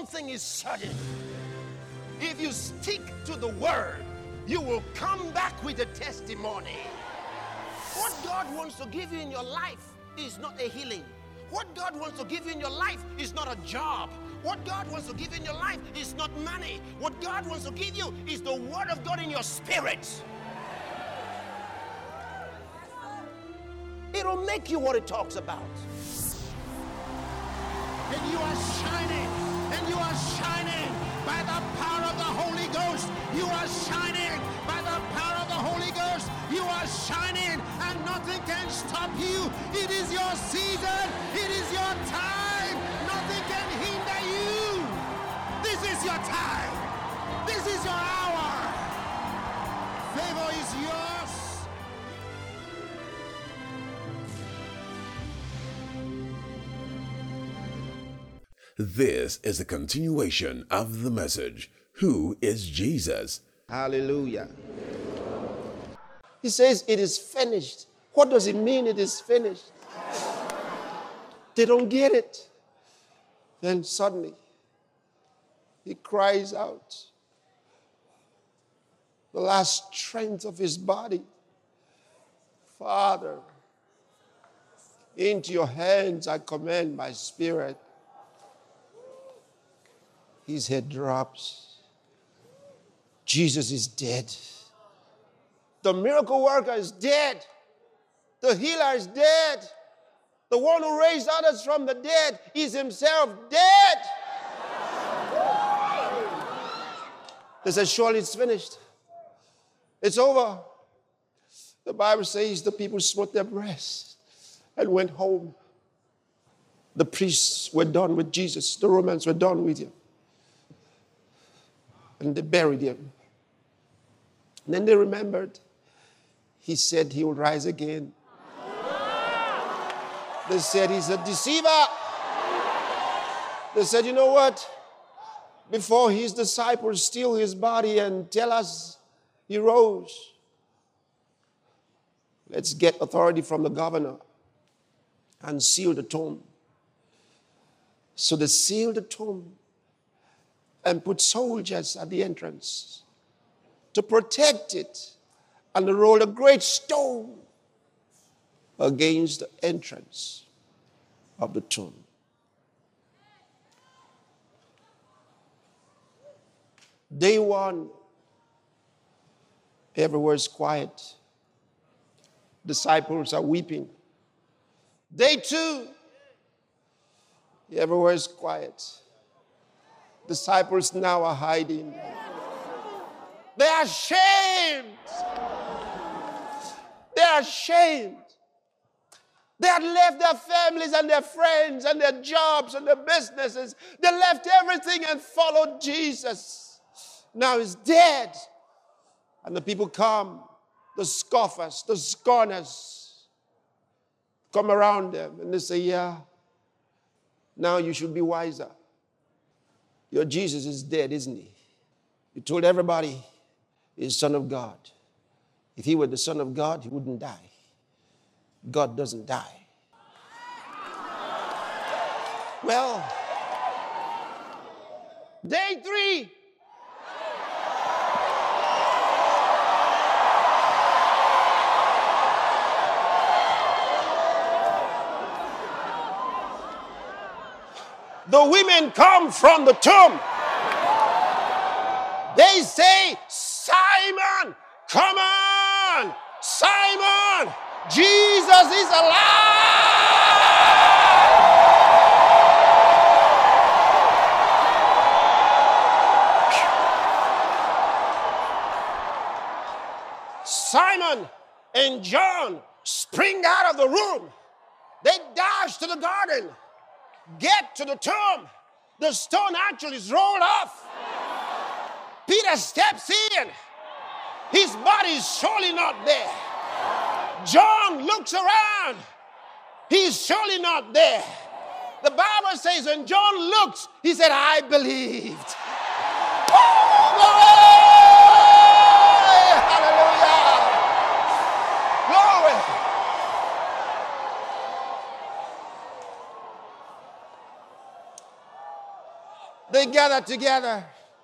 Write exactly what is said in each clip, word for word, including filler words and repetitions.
one thing is certain. If you stick to the word, you will come back with a testimony. What God wants to give you in your life is not a healing. What God wants to give you in your life is not a job. What God wants to give you in your life is not money. What God wants to give you is the word of God in your spirit. It'll make you what it talks about. And you are shining, and you are shining by the power of the Holy Ghost. You are shining by the power of the Holy Ghost. You are shining, and nothing can stop you. It is your season. It is your time. Nothing can hinder you. This is your time. This is your hour. Favor is yours. This is a continuation of the message. Who is Jesus? Hallelujah. He says it is finished. What does it mean it is finished? They don't get it. Then suddenly, he cries out. The last strength of his body. Father, into your hands I commend my spirit. His head drops. Jesus is dead. The miracle worker is dead. The healer is dead. The one who raised others from the dead is himself dead. They said, surely it's finished. It's over. The Bible says the people smote their breasts and went home. The priests were done with Jesus. The Romans were done with him. And they buried him. And then they remembered. He said he will rise again. They said he's a deceiver. They said, you know what? Before his disciples steal his body and tell us he rose, let's get authority from the governor and seal the tomb. So they sealed the tomb and put soldiers at the entrance to protect it, and they rolled a great stone against the entrance of the tomb. Day one, everywhere is quiet. Disciples are weeping. Day two, everywhere is quiet. Disciples now are hiding. They are ashamed. They are ashamed. They had left their families and their friends and their jobs and their businesses. They left everything and followed Jesus. Now he's dead. And the people come, the scoffers, the scorners, come around them and they say, yeah, now you should be wiser. Your Jesus is dead, isn't he? You told everybody he's Son of God. If he were the Son of God, he wouldn't die. God doesn't die. Well, day three. The women come from the tomb. They say, Simon, come on, Simon, Jesus is alive. Simon and John spring out of the room. They dash to the garden, get to the tomb. The stone actually is rolled off. Peter steps in. His body is surely not there. John looks around. He's surely not there. The Bible says when John looked, he said, I believed. Oh, hallelujah. Glory. They gathered together.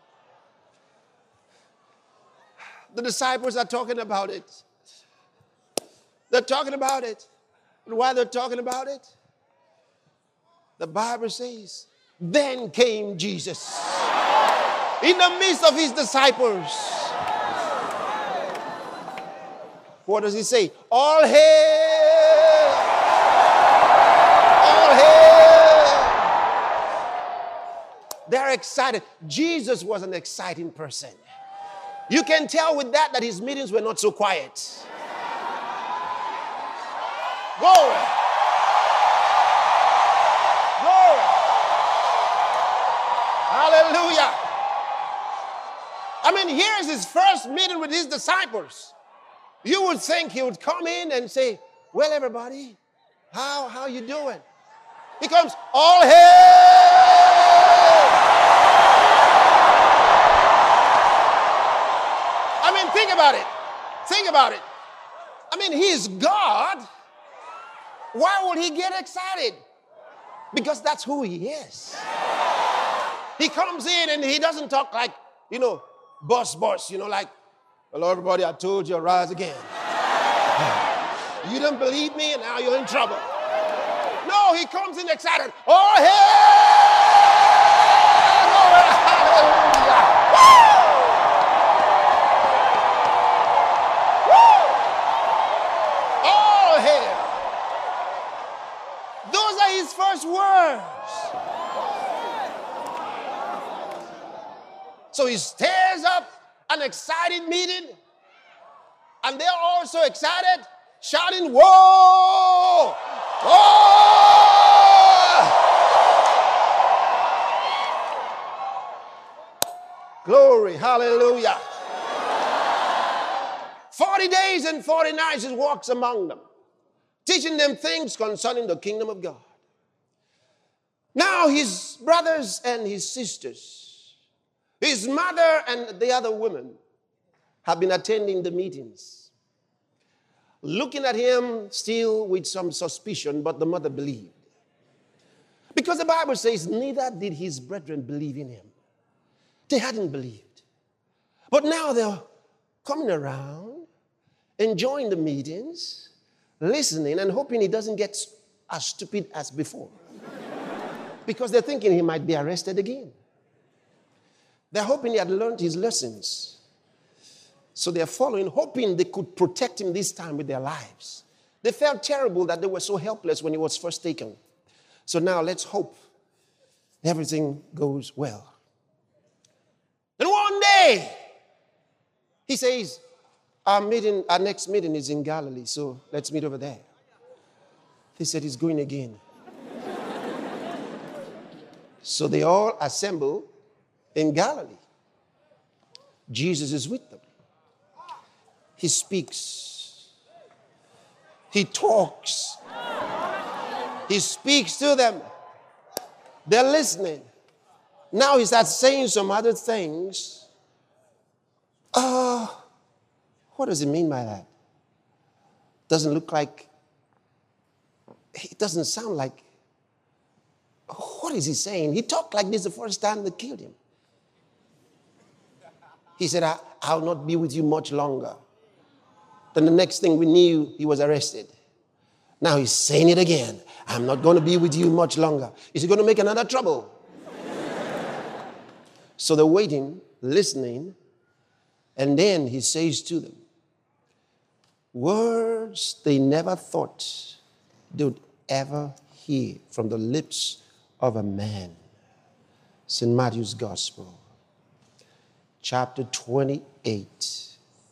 The disciples are talking about it. They're talking about it. And while they're talking about it, the Bible says, then came Jesus in the midst of his disciples. What does he say? All hail! All hail! They're excited. Jesus was an exciting person. You can tell with that that his meetings were not so quiet. Glory. Glory. Hallelujah. I mean, here's his first meeting with his disciples. You would think he would come in and say, well, everybody, how, how you doing? He comes, all hail! I mean, think about it. Think about it. I mean, he is God. Why would he get excited? Because that's who he is. He comes in and he doesn't talk like, you know, boss, boss, you know, like, hello, everybody, I told you, rise again. You didn't believe me and now you're in trouble. No, he comes in excited. Oh, hallelujah. His first words. So he stirs up an excited meeting, and they're also excited, shouting, whoa! Whoa! Glory, hallelujah. Forty days and forty nights he walks among them, teaching them things concerning the kingdom of God. Now his brothers and his sisters, his mother and the other women have been attending the meetings, looking at him still with some suspicion, but the mother believed. Because the Bible says neither did his brethren believe in him. They hadn't believed. But now they're coming around, enjoying the meetings, listening and hoping he doesn't get as stupid as before. Because they're thinking he might be arrested again. They're hoping he had learned his lessons. So they're following, hoping they could protect him this time with their lives. They felt terrible that they were so helpless when he was first taken. So now let's hope everything goes well. Then one day, he says, our meeting, our next meeting is in Galilee, so let's meet over there. He said he's going again. So they all assemble in Galilee. Jesus is with them. He speaks. He talks. He speaks to them. They're listening. Now he starts saying some other things. Uh, what does he mean by that? Doesn't look like, it doesn't sound like. What is he saying? He talked like this the first time they killed him. He said, I, I'll not be with you much longer. Then the next thing we knew, he was arrested. Now he's saying it again. I'm not going to be with you much longer. Is he going to make another trouble? So they're waiting, listening, and then he says to them, words they never thought they would ever hear from the lips of a man. Saint Matthew's Gospel, chapter twenty-eight.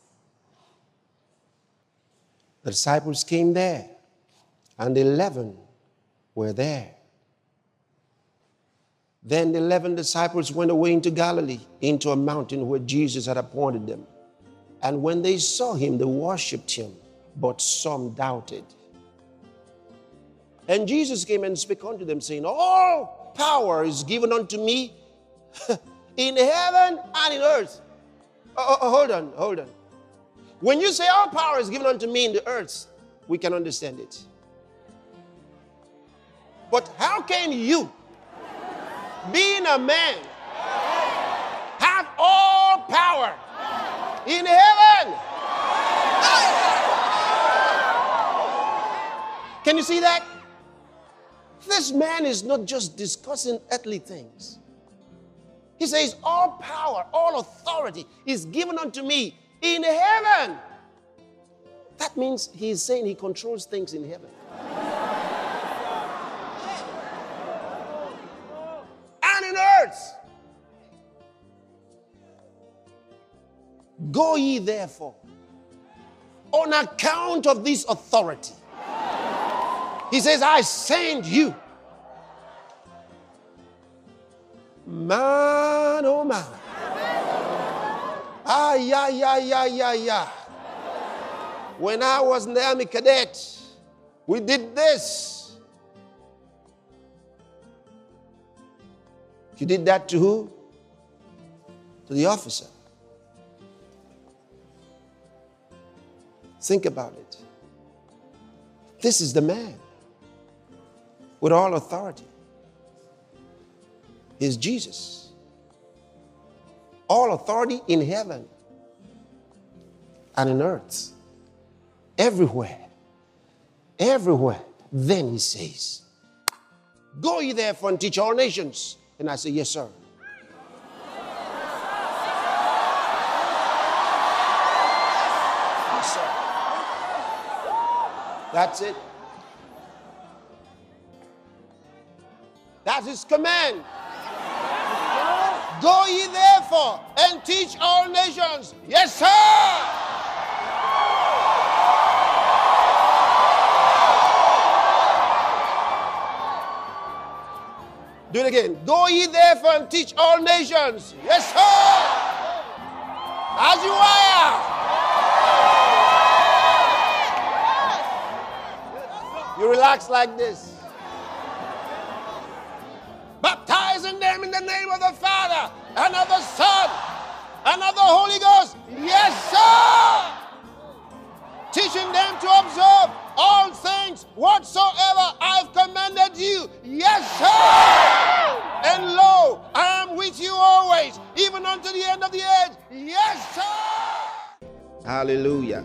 The disciples came there, and the eleven were there. Then the eleven disciples went away into Galilee, into a mountain where Jesus had appointed them. And when they saw him, they worshipped him, but some doubted. And Jesus came and spake unto them, saying, all power is given unto me in heaven and in earth. Oh, oh, hold on, hold on. When you say all power is given unto me in the earth, we can understand it. But how can you, being a man, power in heaven. Can you see that? This man is not just discussing earthly things. He says, all power, all authority is given unto me in heaven. That means he is saying he controls things in heaven. And in earth. Go ye therefore, on account of this authority. He says, I send you. Man, oh man. Ah, yeah, yeah, yeah, yeah, yeah. When I was in the army cadet, we did this. You did that to who? To the officer. Think about it. This is the man with all authority. Is Jesus. All authority in heaven and in earth. Everywhere. Everywhere. Then he says, go ye therefore and teach all nations. And I say, yes, sir. Yes, sir. That's it. That's his command. Go ye therefore and teach all nations. Yes, sir. Do it again. Go ye therefore and teach all nations. Yes, sir. As you are. You relax like this. Baptizing them in the name of the Father and of the Son and of the Holy Ghost. Yes, sir. Teaching them to observe all things whatsoever I've commanded you. Yes, sir. And lo, I am with you always, even unto the end of the age. Yes, sir. Hallelujah.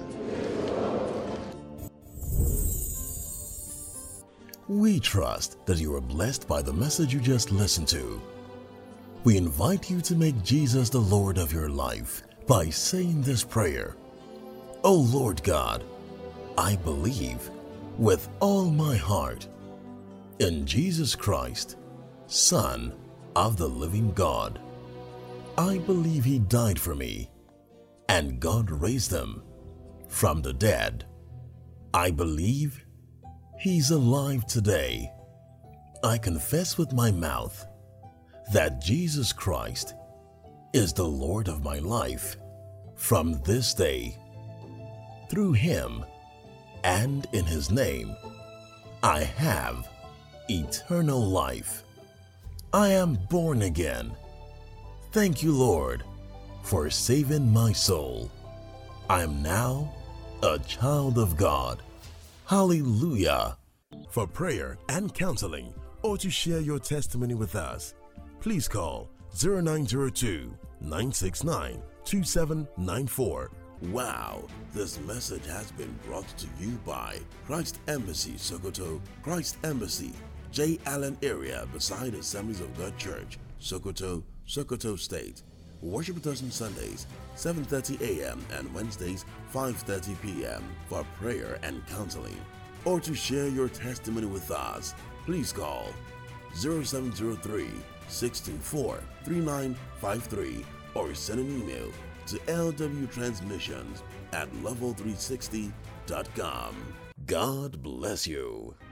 We trust that you are blessed by the message you just listened to. We invite you to make Jesus the Lord of your life by saying this prayer. O Lord God, I believe with all my heart in Jesus Christ, Son of the living God. I believe He died for me and God raised Him from the dead. I believe He's alive today. I confess with my mouth that Jesus Christ is the Lord of my life from this day. Through Him and in His name, I have eternal life. I am born again. Thank you, Lord, for saving my soul. I am now a child of God. Hallelujah. For prayer and counseling or to share your testimony with us, please call zero nine zero two, nine six nine, two seven nine four. Wow, this message has been brought to you by Christ Embassy Sokoto, Christ Embassy, J. Allen area beside Assemblies of God Church, Sokoto, Sokoto State. Worship with us on Sundays, seven thirty a.m. and Wednesdays, five thirty p.m. for prayer and counseling. Or to share your testimony with us, please call zero seven zero three, six two four, three nine five three or send an email to l w transmissions at level three sixty dot com. God bless you.